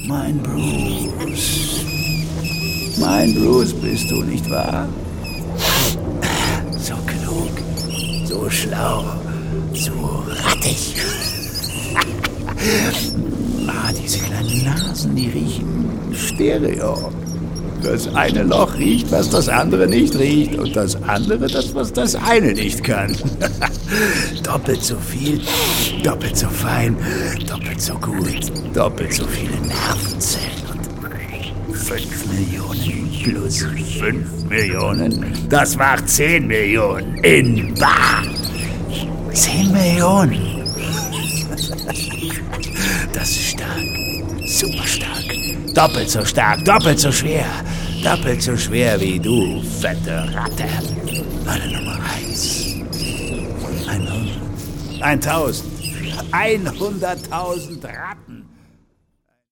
Mein Bruce. Mein Bruce bist du, nicht wahr? So klug, so schlau, so rattig. Diese kleinen Nasen, die riechen Stereo. Das eine Loch riecht, was das andere nicht riecht. Und das andere, das, was das eine nicht kann. Doppelt so viel, doppelt so fein, doppelt so gut, doppelt so viele Nervenzellen. Und 5 Millionen plus 5 Millionen, das macht 10 Millionen in bar. 10 Millionen. Das ist stark, super stark, doppelt so stark, doppelt so schwer wie du, fette Ratte. Meine Nummer 1. 100. 1000. 100.000 Ratten.